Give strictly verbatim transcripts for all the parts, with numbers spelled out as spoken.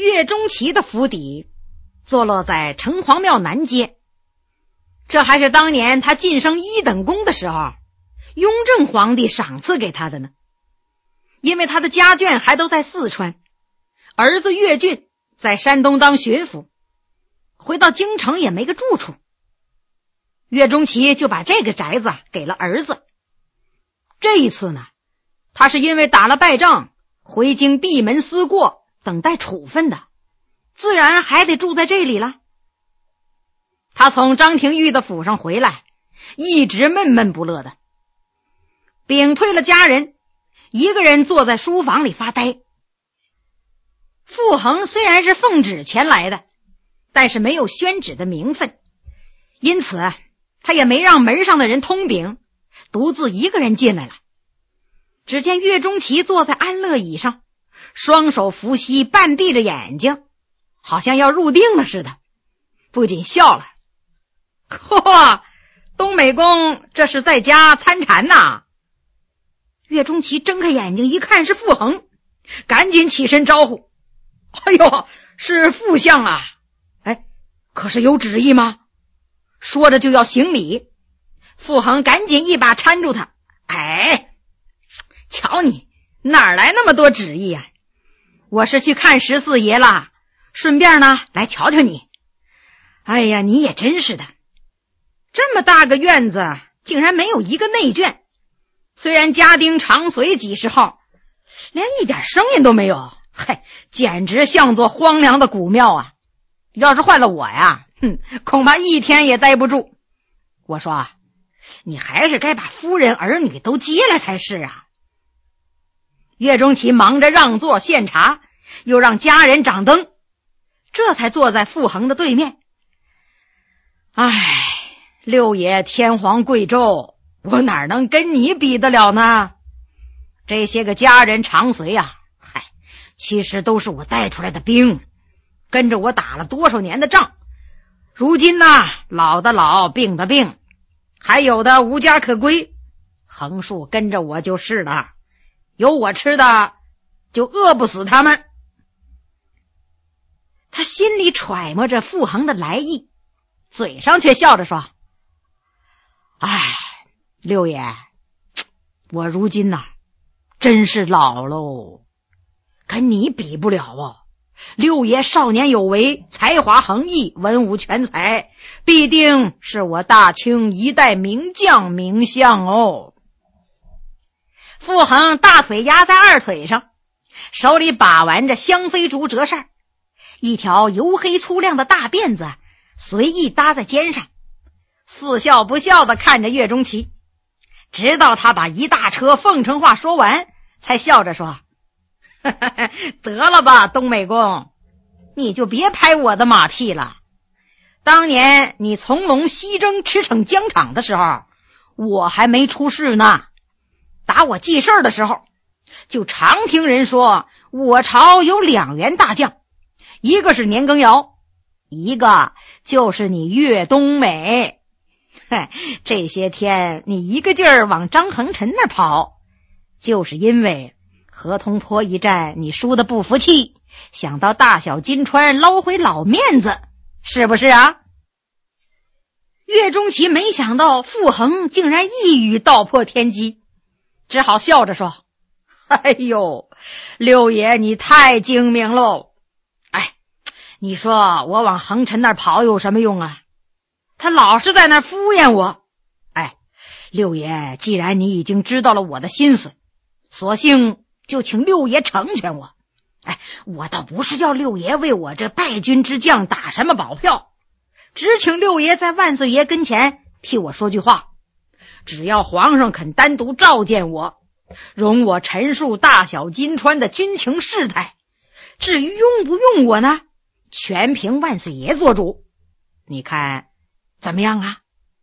岳钟琪的府邸坐落在城隍庙南街，这还是当年他晋升一等公的时候，雍正皇帝赏赐给他的呢。因为他的家眷还都在四川，儿子岳俊在山东当巡抚，回到京城也没个住处，岳钟琪就把这个宅子给了儿子。这一次呢，他是因为打了败仗回京闭门思过，等待处分的，自然还得住在这里了。他从张廷玉的府上回来，一直闷闷不乐的，屏退了家人，一个人坐在书房里发呆。傅恒虽然是奉旨前来的，但是没有宣旨的名分，因此他也没让门上的人通禀，独自一个人进来了。只见岳钟琪坐在安乐椅上，双手扶膝，半闭着眼睛，好像要入定了似的，不禁笑了。嚯，东美公这是在家参禅呐！岳钟琪睁开眼睛一看是傅恒，赶紧起身招呼：哎呦，是傅相啊！哎，可是有旨意吗？说着就要行礼，傅恒赶紧一把搀住他：哎，瞧你哪来那么多旨意啊？我是去看十四爷了，顺便呢来瞧瞧你。哎呀，你也真是的，这么大个院子竟然没有一个内眷，虽然家丁常随几十号，连一点声音都没有，嘿，简直像座荒凉的古庙啊！要是换了我呀，哼，恐怕一天也待不住。我说啊，你还是该把夫人儿女都接来才是啊。岳钟琪忙着让座献茶，又让家人掌灯，这才坐在傅恒的对面。唉，六爷天皇贵胄，我哪能跟你比得了呢？这些个家人常随啊，嗨，其实都是我带出来的兵，跟着我打了多少年的仗，如今呢，老的老，病的病，还有的无家可归，横竖跟着我就是了，有我吃的就饿不死他们。他心里揣摩着傅恒的来意，嘴上却笑着说：哎，六爷，我如今呐、啊、真是老喽，跟你比不了哦。六爷少年有为，才华横溢，文武全才，必定是我大清一代名将名相哦。傅恒大腿压在二腿上，手里把玩着香妃竹折扇，一条油黑粗亮的大辫子随意搭在肩上，似笑不笑地看着岳钟琪，直到他把一大车奉承话说完，才笑着说：得了吧，东美公，你就别拍我的马屁了。当年你从龙西征驰骋疆场的时候，我还没出世呢。打我记事的时候，就常听人说我朝有两员大将，一个是年羹尧，一个就是你岳东美。嘿，这些天你一个劲儿往张衡臣那儿跑，就是因为河东坡一战你输得不服气，想到大小金川捞回老面子，是不是啊？岳钟琪没想到傅恒竟然一语道破天机，只好笑着说：哎呦，六爷你太精明喽！哎，你说我往衡臣那儿跑有什么用啊？他老是在那儿敷衍我。哎，六爷既然你已经知道了我的心思，索性就请六爷成全我。哎，我倒不是要六爷为我这败军之将打什么保票，只请六爷在万岁爷跟前替我说句话。只要皇上肯单独召见我，容我陈述大小金川的军情事态，至于用不用我呢，全凭万岁爷做主。你看怎么样啊？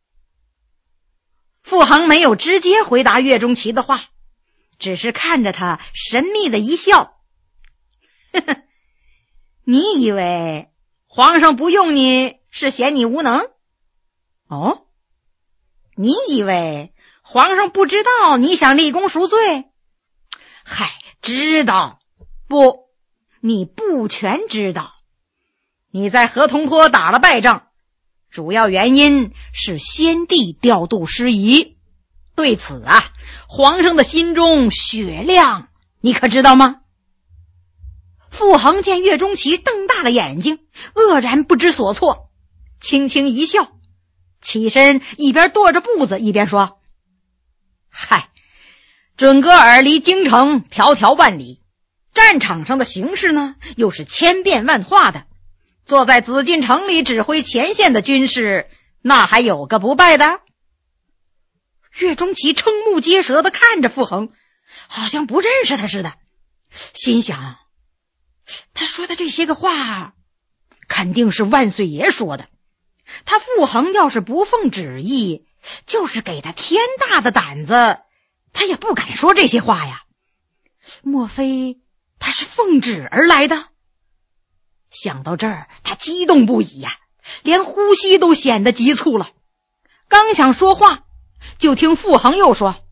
傅恒没有直接回答岳钟琪的话，只是看着他神秘的一笑。呵呵，你以为皇上不用你是嫌你无能？哦，你以为皇上不知道你想立功赎罪？嗨，知道。不， 你不全知道。你在河童坡打了败仗，主要原因是先帝调度失宜。对此啊，皇上的心中雪亮，你可知道吗？傅恒见岳钟琪瞪大了眼睛，愕然不知所措，轻轻一笑，起身一边跺着步子一边说：嗨，准噶尔离京城迢迢万里，战场上的形势呢又是千变万化的，坐在紫禁城里指挥前线的军士，那还有个不败的？岳钟琪瞠目结舌地看着傅恒，好像不认识他似的，心想他说的这些个话肯定是万岁爷说的，他傅恒要是不奉旨意，就是给他天大的胆子，他也不敢说这些话呀。莫非他是奉旨而来的？想到这儿，他激动不已呀，连呼吸都显得急促了。刚想说话，就听傅恒又说：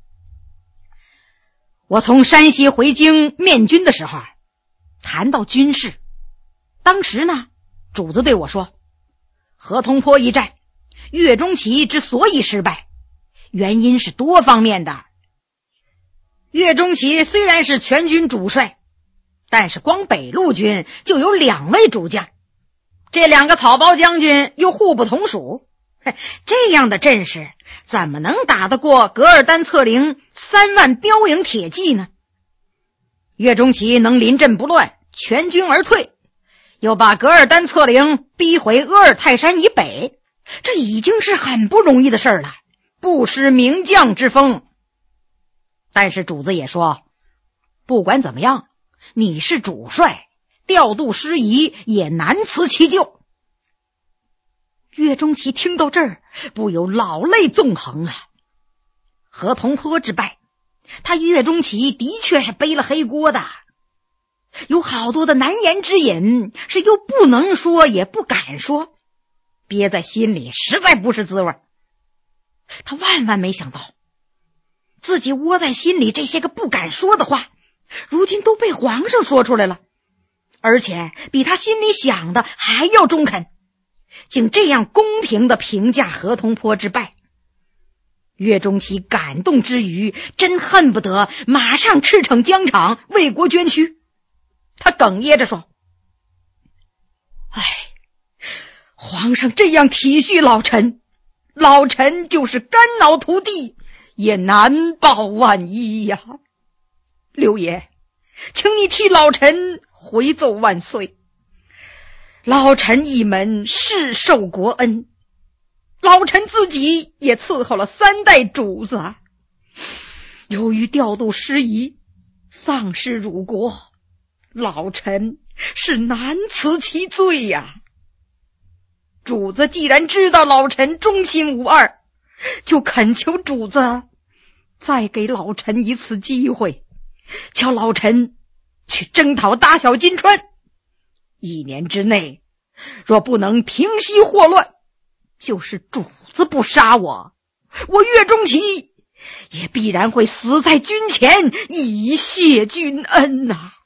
我从山西回京面军的时候，谈到军事，当时呢，主子对我说，河童坡一战，岳钟琪之所以失败，原因是多方面的。岳钟琪虽然是全军主帅，但是光北路军就有两位主将，这两个草包将军又互不同属，这样的阵势怎么能打得过噶尔丹策凌三万标营铁骑呢？岳钟琪能临阵不乱，全军而退，又把噶尔丹策凌逼回阿尔泰山以北，这已经是很不容易的事了，不失名将之风。但是主子也说，不管怎么样，你是主帅，调度失宜也难辞其咎。岳钟琪听到这儿，不由老泪纵横啊！河童坡之败，他岳钟琪的确是背了黑锅的，有好多的难言之隐，是又不能说也不敢说，憋在心里实在不是滋味。他万万没想到，自己窝在心里这些个不敢说的话，如今都被皇上说出来了，而且比他心里想的还要中肯，竟这样公平地评价河童坡之败。岳钟琪感动之余，真恨不得马上驰骋疆场，为国捐躯。他哽咽着说，唉，皇上这样体恤老臣，老臣就是肝脑涂地也难保万一呀。六爷，请你替老臣回奏万岁，老臣一门世受国恩，老臣自己也伺候了三代主子，由于调度失宜，丧失辱国，老臣是难辞其罪呀。主子既然知道老臣忠心无二，就恳求主子再给老臣一次机会，叫老臣去征讨大小金川，一年之内若不能平息祸乱，就是主子不杀我，我岳钟琪也必然会死在军前，以谢君恩呐、啊。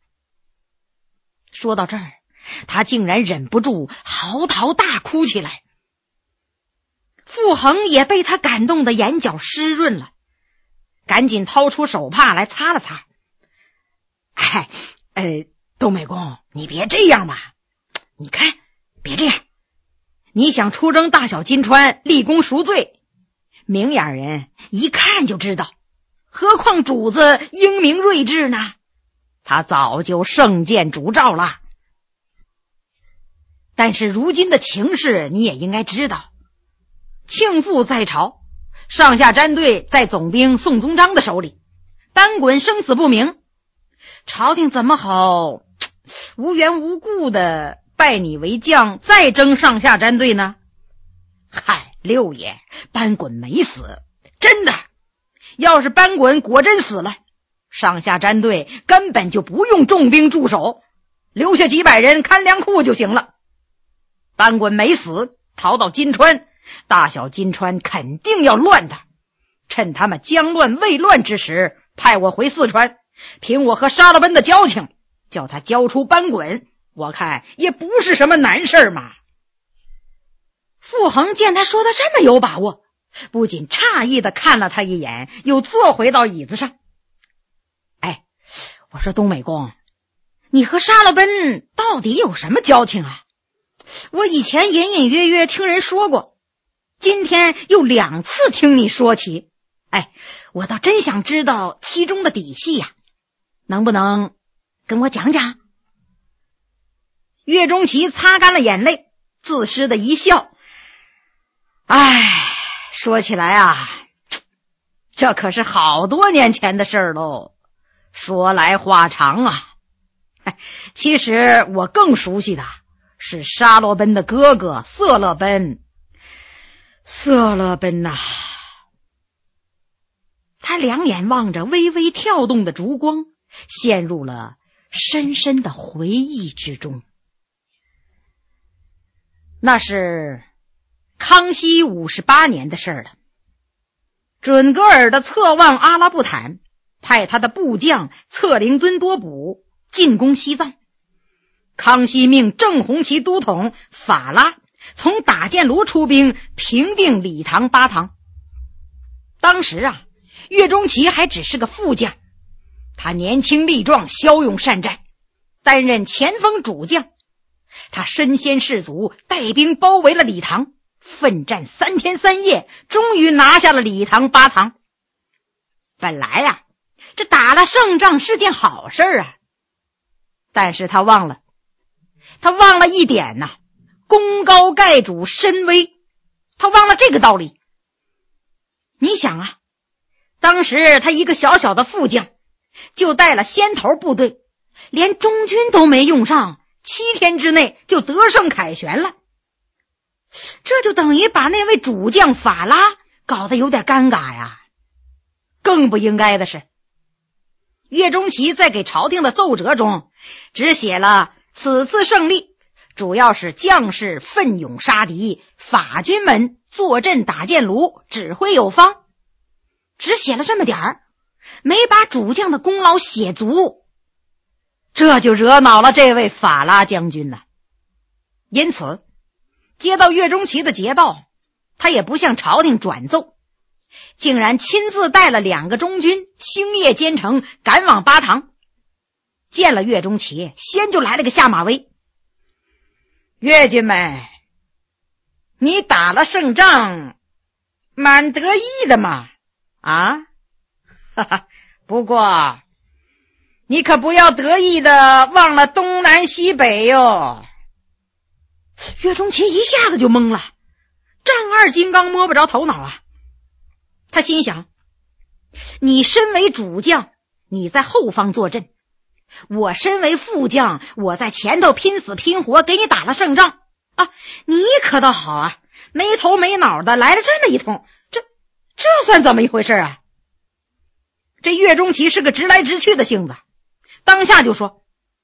说到这儿，他竟然忍不住嚎啕大哭起来。傅恒也被他感动的眼角湿润了，赶紧掏出手帕来擦了擦。哎，呃，东美公，你别这样嘛，你看，别这样，你想出征大小金川，立功赎罪，明眼人一看就知道，何况主子英明睿智呢？他早就圣剑主诏了。但是如今的情势你也应该知道，庆父在朝，上下战队在总兵宋宗章的手里，单滚生死不明，朝廷怎么好无缘无故的拜你为将，再征上下战队呢？嗨，六爷，班滚没死，真的，要是班滚果真死了，上下战队根本就不用重兵驻守，留下几百人看粮库就行了。班滚没死，逃到金川，大小金川肯定要乱的，趁他们将乱未乱之时，派我回四川，凭我和沙勒温的交情， 叫他交出班滚，我看也不是什么难事嘛。傅恒见他说的这么有把握，不仅诧异的看了他一眼，又坐回到椅子上。哎，我说东美公，你和沙勒奔到底有什么交情啊？我以前隐隐约约听人说过，今天又两次听你说起，哎，我倒真想知道其中的底细呀，能不能跟我讲讲？岳钟琪擦干了眼泪，自失的一笑。唉，说起来啊，这可是好多年前的事儿喽，说来话长啊。其实我更熟悉的是沙罗奔的哥哥色勒奔。色勒奔呐、啊，他两眼望着微微跳动的烛光，陷入了深深的回忆之中。那是康熙五十八年的事了。准噶尔的策妄阿拉布坦派他的部将策灵敦多卜进攻西藏，康熙命正红旗都统法拉从打箭炉出兵平定理塘巴塘。当时啊，岳钟琪还只是个副将，他年轻力壮，骁勇善战，担任前锋主将。他身先士卒，带兵包围了理塘，奋战三天三夜，终于拿下了理塘巴塘。本来啊，这打了胜仗是件好事啊，但是他忘了，他忘了一点呐、啊，功高盖主身威，他忘了这个道理。你想啊，当时他一个小小的副将，就带了先头部队，连中军都没用上，七天之内就得胜凯旋了，这就等于把那位主将法拉搞得有点尴尬呀。更不应该的是，岳钟琪在给朝廷的奏折中只写了此次胜利主要是将士奋勇杀敌，法军们坐镇打箭炉，指挥有方，只写了这么点儿，没把主将的功劳写足，这就惹恼了这位法拉将军了。因此接到岳钟琪的捷报，他也不向朝廷转奏，竟然亲自带了两个中军星夜兼程赶往巴塘。见了岳钟琪，先就来了个下马威。岳军们，你打了胜仗，蛮得意的嘛，啊，哈哈，不过你可不要得意的忘了东南西北哟。岳钟琪一下子就懵了，丈二金刚摸不着头脑啊。他心想，你身为主将，你在后方坐镇，我身为副将，我在前头拼死拼活给你打了胜仗啊！你可倒好啊，没头没脑的来了这么一通，这这算怎么一回事啊？这岳钟琪是个直来直去的性子，当下就说：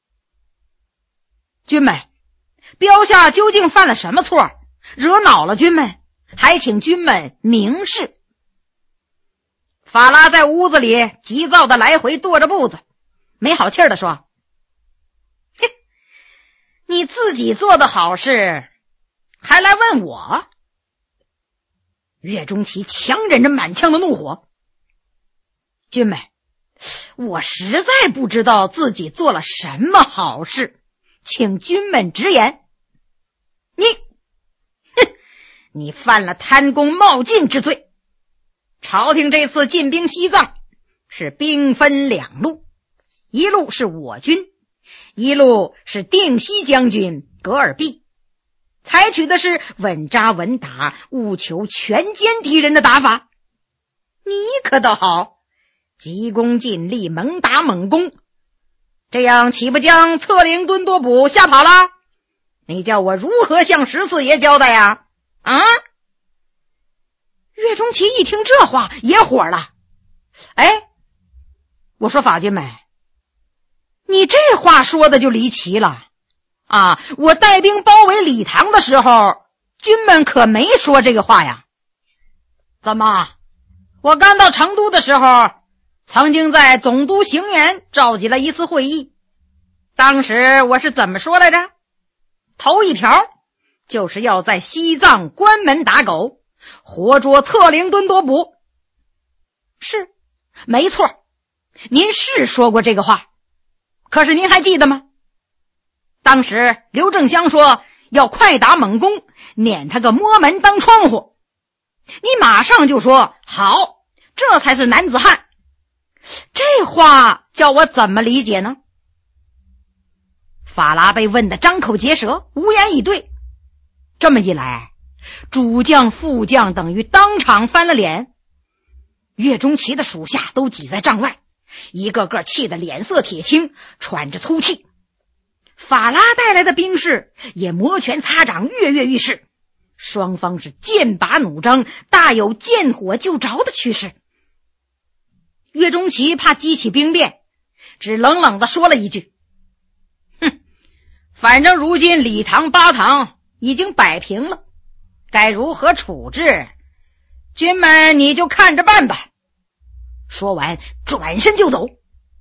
军们，标下究竟犯了什么错，惹恼了军们，还请军们明示。法拉在屋子里急躁的来回跺着步子，没好气儿的说：嘿，你自己做的好事还来问我？岳钟琪强忍着满腔的怒火：军们，我实在不知道自己做了什么好事，请军们直言。你哼，你犯了贪功冒进之罪。朝廷这次进兵西藏是兵分两路，一路是我军，一路是定西将军噶尔弼，采取的是稳扎稳打，务求全歼敌人的打法。你可倒好，急功近利，猛打猛攻，这样岂不将策灵敦多卜吓跑了？你叫我如何向十四爷交代呀？啊！岳钟琪一听这话也火了。哎，我说法军们，你这话说的就离奇了啊！我带兵包围理塘的时候，军们可没说这个话呀。怎么，我刚到成都的时候，曾经在总督行辕召集了一次会议， 当时我是怎么说来着？头一条就是要在西藏关门打狗，活捉策灵敦多卜。是，没错，您是说过这个话，可是您还记得吗？当时刘正香说要快打猛攻，撵他个摸门当窗户，你马上就说好，这才是男子汉。这话叫我怎么理解呢？法拉被问得张口结舌，无言以对。这么一来，主将副将等于当场翻了脸。岳钟琪的属下都挤在帐外，一个个气得脸色铁青，喘着粗气。法拉带来的兵士也摩拳擦掌，跃跃欲试，双方是剑拔弩张，大有见火就着的趋势。岳钟琪怕激起兵变，只冷冷地说了一句：哼，反正如今李唐八唐已经摆平了，该如何处置，军们你就看着办吧。说完转身就走。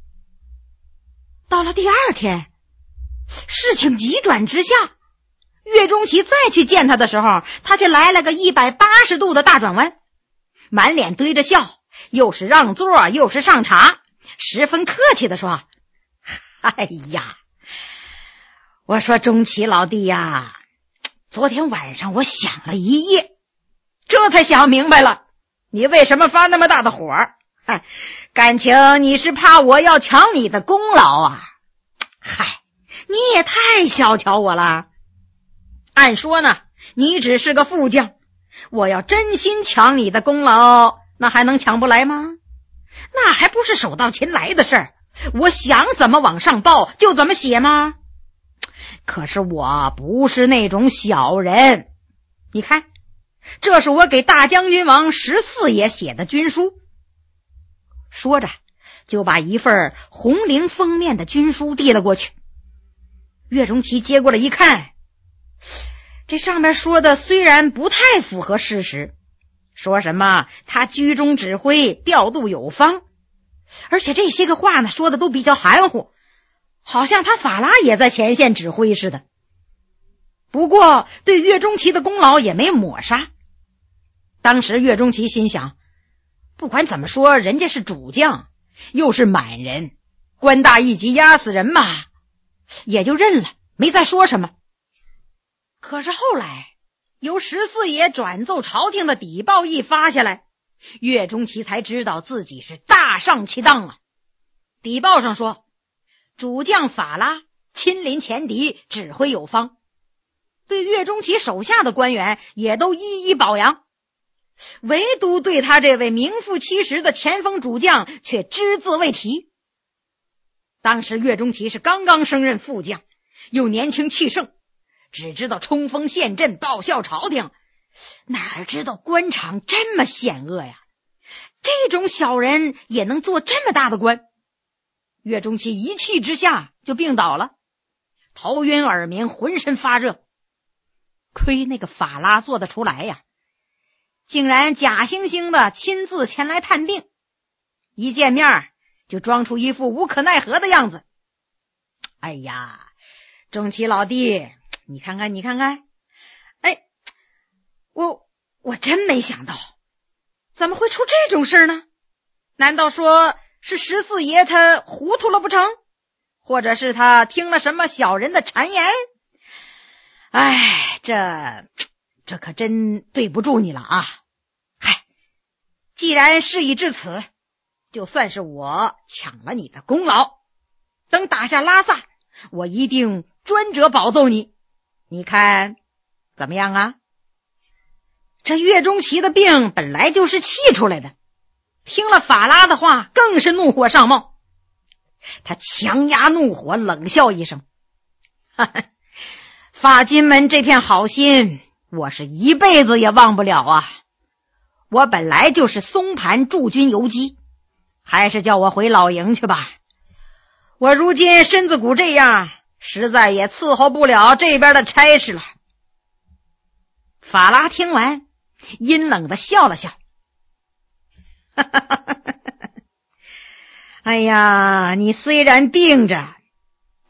到了第二天，事情急转直下，岳钟琪再去见他的时候，他却来了个一百八十度的大转弯，满脸堆着笑，又是让座又是上茶，十分客气地说：哎呀，我说钟琪老弟呀，昨天晚上我想了一夜，这才想明白了你为什么发那么大的火。嗨，感情你是怕我要抢你的功劳啊？嗨，你也太小瞧我了。按说呢，你只是个副将，我要真心抢你的功劳，那还能抢不来吗？那还不是手到擒来的事儿，我想怎么往上报就怎么写吗？可是我不是那种小人，你看，这是我给大将军王十四爷写的军书。说着就把一份红绫封面的军书递了过去。岳钟琪接过来一看，这上面说的虽然不太符合事实，说什么他居中指挥，调度有方，而且这些个话呢说的都比较含糊，好像他法拉也在前线指挥似的。不过对岳钟琪的功劳也没抹杀。当时岳钟琪心想，不管怎么说，人家是主将，又是满人，官大一级压死人嘛，也就认了，没再说什么。可是后来由十四爷转奏朝廷的底报一发下来，岳钟琪才知道自己是大上其当啊。底报上说，主将法拉亲临前敌，指挥有方，对岳钟琪手下的官员也都一一表扬，唯独对他这位名副其实的前锋主将却只字未提。当时岳钟琪是刚刚升任副将，又年轻气盛，只知道冲锋陷阵，报效朝廷，哪知道官场这么险恶呀，这种小人也能做这么大的官。岳钟琪一气之下就病倒了，头晕耳鸣，浑身发热。亏那个法拉做得出来呀，竟然假惺惺的亲自前来探病，一见面就装出一副无可奈何的样子。哎呀，钟琪老弟，你看看你看看，哎，我我真没想到，怎么会出这种事呢？难道说是十四爷他糊涂了不成？或者是他听了什么小人的谗言？哎，这这可真对不住你了啊！嗨，既然事已至此，就算是我抢了你的功劳，等打下拉萨，我一定专责保奏你，你看怎么样啊？这岳钟琪的病本来就是气出来的，听了法拉的话更是怒火上冒。他强压怒火，冷笑一声，哈哈，法金门这片好心我是一辈子也忘不了啊！我本来就是松盘驻军游击，还是叫我回老营去吧。我如今身子骨这样，实在也伺候不了这边的差事了。法拉听完阴冷的笑了笑，哈哈哈哈哈！哎呀，你虽然病着，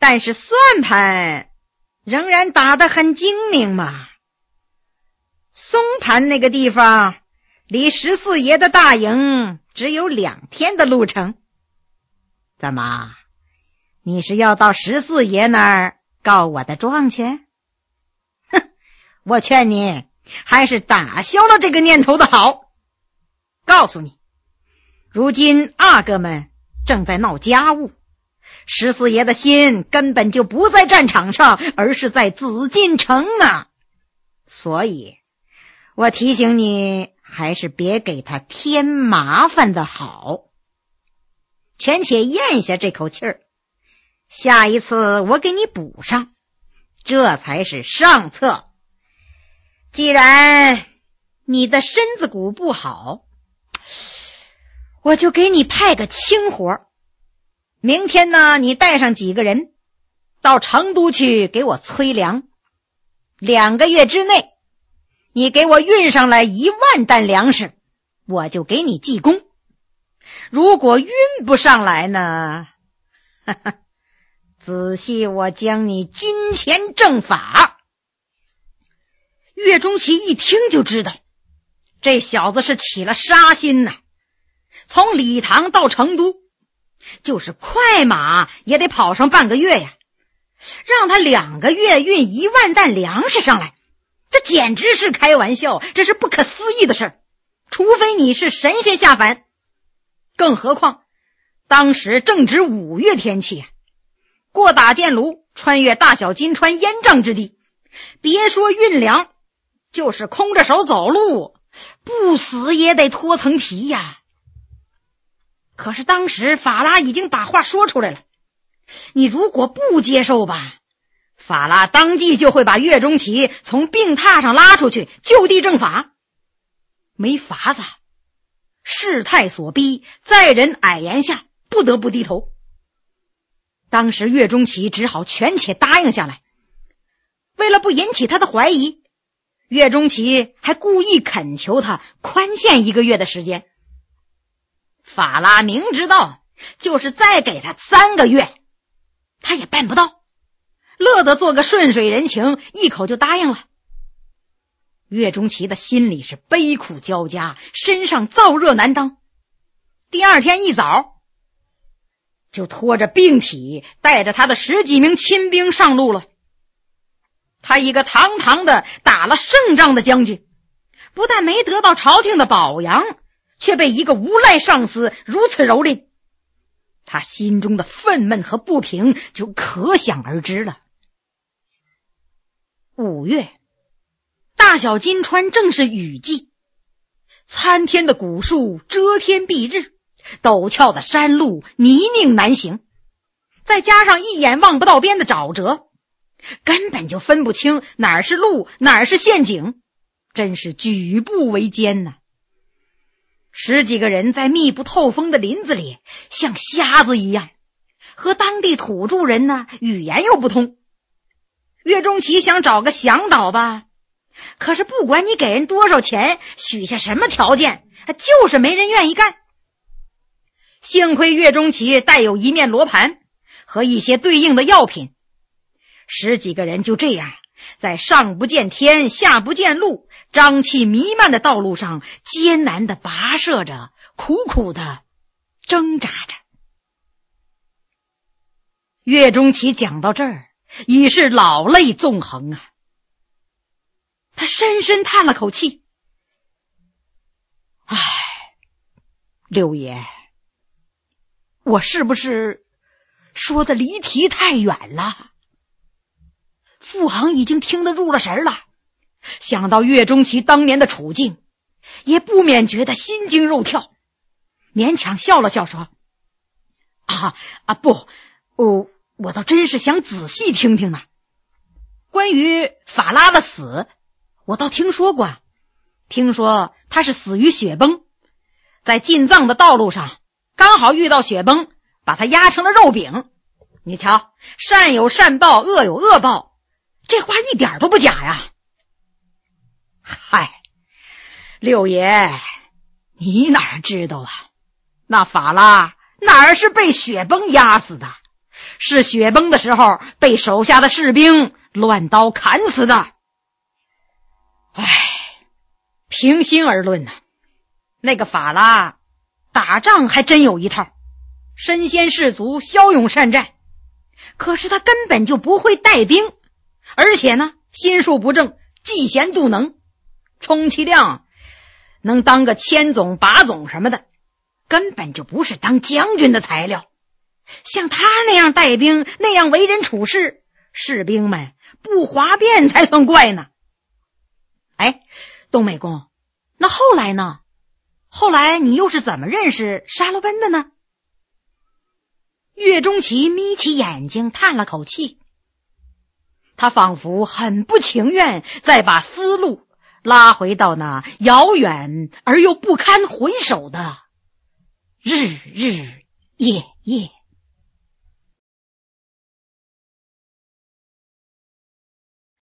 但是算盘仍然打得很精明嘛。松盘那个地方离十四爷的大营只有两天的路程。怎么，你是要到十四爷那儿告我的状去？哼，我劝你还是打消了这个念头的好。告诉你，如今阿哥们正在闹家务，十四爷的心根本就不在战场上，而是在紫禁城啊。所以我提醒你，还是别给他添麻烦的好。权且咽下这口气儿，下一次我给你补上，这才是上策。既然你的身子骨不好，我就给你派个轻活。明天呢，你带上几个人到成都去给我催粮，两个月之内你给我运上来一万担粮食，我就给你记功。如果运不上来呢，哈哈，仔细我将你军前正法。岳钟琪一听就知道这小子是起了杀心呐、啊，从礼堂到成都就是快马也得跑上半个月呀，让他两个月运一万担粮食上来，这简直是开玩笑，这是不可思议的事，除非你是神仙下凡。更何况当时正值五月天气啊，过打箭炉，穿越大小金川烟瘴之地，别说运粮，就是空着手走路，不死也得脱层皮呀。可是当时法拉已经把话说出来了，你如果不接受吧，法拉当即就会把岳钟琪从病榻上拉出去就地正法。没法子，事态所逼，在人矮言下不得不低头。当时岳钟琪只好全且答应下来。为了不引起他的怀疑，岳钟琪还故意恳求他宽限一个月的时间。法拉明知道就是再给他三个月他也办不到，乐得做个顺水人情，一口就答应了。岳钟琪的心里是悲苦交加，身上燥热难当。第二天一早就拖着病体，带着他的十几名亲兵上路了。他一个堂堂的打了胜仗的将军，不但没得到朝廷的保养，却被一个无赖上司如此蹂躏，他心中的愤懑和不平就可想而知了。五月，大小金川正是雨季，参天的古树遮天蔽日，陡峭的山路泥泞难行，再加上一眼望不到边的沼泽，根本就分不清哪儿是路，哪儿是陷阱，真是举步维艰呐、啊。十几个人在密不透风的林子里像瞎子一样，和当地土著人呢语言又不通。岳钟琪想找个向导吧，可是不管你给人多少钱，许下什么条件，就是没人愿意干。幸亏岳钟琪带有一面罗盘和一些对应的药品，十几个人就这样在上不见天下不见路，瘴气弥漫的道路上艰难地跋涉着，苦苦地挣扎着。岳钟琪讲到这儿已是老泪纵横啊，他深深叹了口气，唉，六爷，我是不是说的离题太远了？傅航已经听得入了神了，想到岳钟琪当年的处境，也不免觉得心惊肉跳，勉强笑了笑说：啊啊不，哦，我倒真是想仔细听听呢。关于法拉的死，我倒听说过，听说他是死于雪崩，在进藏的道路上刚好遇到雪崩，把他压成了肉饼。你瞧，善有善报，恶有恶报，这话一点都不假呀。嗨，六爷，你哪知道啊？那法拉哪儿是被雪崩压死的， 是雪崩的时候被手下的士兵乱刀砍死的。唉，平心而论呢、啊，那个法拉打仗还真有一套，身先士卒，骁勇善战，可是他根本就不会带兵，而且呢心术不正，嫉贤妒能，充其量能当个千总把总什么的，根本就不是当将军的材料。像他那样带兵，那样为人处事，士兵们不哗变才算怪呢。哎，东美公，那后来呢？后来你又是怎么认识沙罗奔的呢？岳钟琪眯起眼睛叹了口气，他仿佛很不情愿再把思路拉回到那遥远而又不堪回首的日日夜夜。